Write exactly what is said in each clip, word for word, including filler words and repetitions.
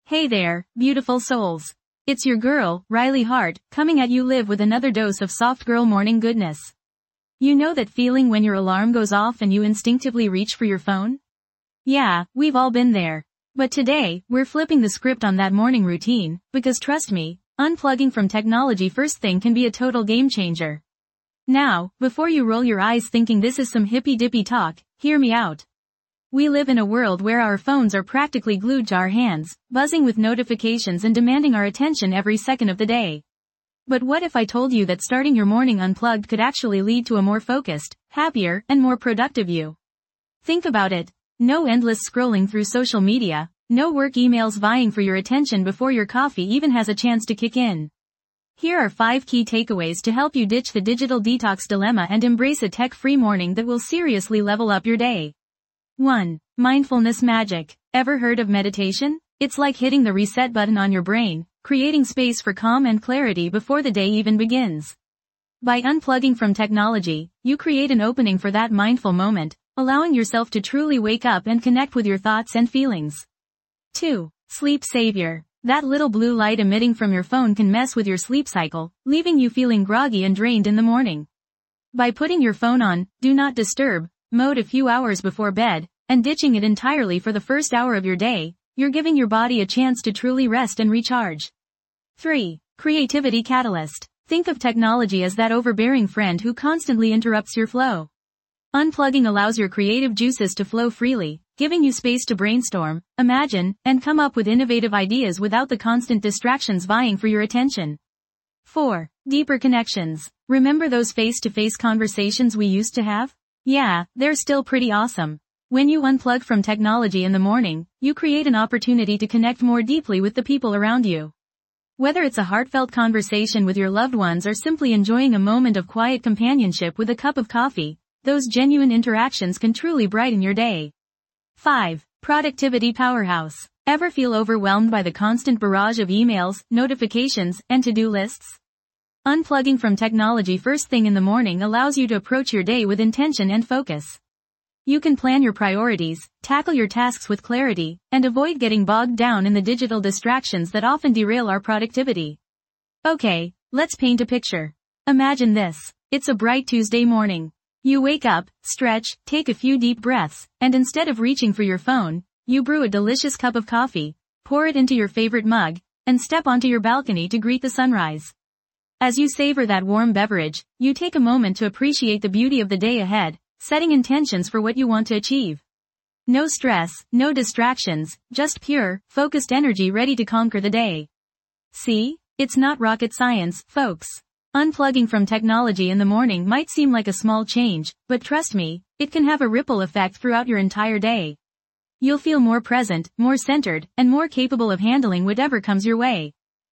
Hey there, beautiful souls. It's your girl, Riley Hart, coming at you live with another dose of soft girl morning goodness. You know that feeling when your alarm goes off and you instinctively reach for your phone? Yeah, we've all been there. But today, we're flipping the script on that morning routine, because trust me, unplugging from technology first thing can be a total game changer. Now, before you roll your eyes thinking this is some hippy-dippy talk, hear me out. We live in a world where our phones are practically glued to our hands, buzzing with notifications and demanding our attention every second of the day. But what if I told you that starting your morning unplugged could actually lead to a more focused, happier, and more productive you? Think about it. No endless scrolling through social media, no work emails vying for your attention before your coffee even has a chance to kick in. Here are five key takeaways to help you ditch the digital detox dilemma and embrace a tech-free morning that will seriously level up your day. one. Mindfulness magic. Ever heard of meditation? It's like hitting the reset button on your brain, creating space for calm and clarity before the day even begins. By unplugging from technology, you create an opening for that mindful moment, allowing yourself to truly wake up and connect with your thoughts and feelings. two. Sleep savior. That little blue light emitting from your phone can mess with your sleep cycle, leaving you feeling groggy and drained in the morning. By putting your phone on Do Not Disturb mode a few hours before bed, and ditching it entirely for the first hour of your day, you're giving your body a chance to truly rest and recharge. three. Creativity catalyst. Think of technology as that overbearing friend who constantly interrupts your flow. Unplugging allows your creative juices to flow freely, giving you space to brainstorm, imagine, and come up with innovative ideas without the constant distractions vying for your attention. four. Deeper connections. Remember those face-to-face conversations we used to have? Yeah, they're still pretty awesome. When you unplug from technology in the morning, you create an opportunity to connect more deeply with the people around you. Whether it's a heartfelt conversation with your loved ones or simply enjoying a moment of quiet companionship with a cup of coffee, those genuine interactions can truly brighten your day. five. Productivity powerhouse. Ever feel overwhelmed by the constant barrage of emails, notifications, and to-do lists? Unplugging from technology first thing in the morning allows you to approach your day with intention and focus. You can plan your priorities, tackle your tasks with clarity, and avoid getting bogged down in the digital distractions that often derail our productivity. Okay, let's paint a picture. Imagine this. It's a bright Tuesday morning. You wake up, stretch, take a few deep breaths, and instead of reaching for your phone, you brew a delicious cup of coffee, pour it into your favorite mug, and step onto your balcony to greet the sunrise. As you savor that warm beverage, you take a moment to appreciate the beauty of the day ahead, setting intentions for what you want to achieve. No stress, no distractions, just pure, focused energy ready to conquer the day. See? It's not rocket science, folks. Unplugging from technology in the morning might seem like a small change, but trust me, it can have a ripple effect throughout your entire day. You'll feel more present, more centered, and more capable of handling whatever comes your way.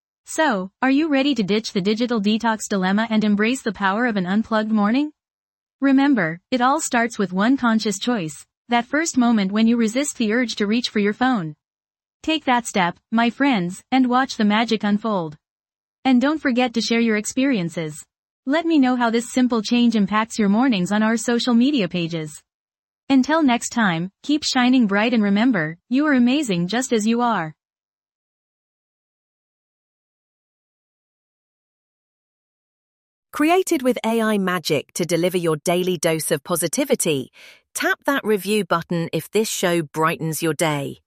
So, are you ready to ditch the digital detox dilemma and embrace the power of an unplugged morning? Remember, it all starts with one conscious choice, that first moment when you resist the urge to reach for your phone. Take that step, my friends, and watch the magic unfold. And don't forget to share your experiences. Let me know how this simple change impacts your mornings on our social media pages. Until next time, keep shining bright and remember, you are amazing just as you are. Created with A I magic to deliver your daily dose of positivity, tap that review button if this show brightens your day.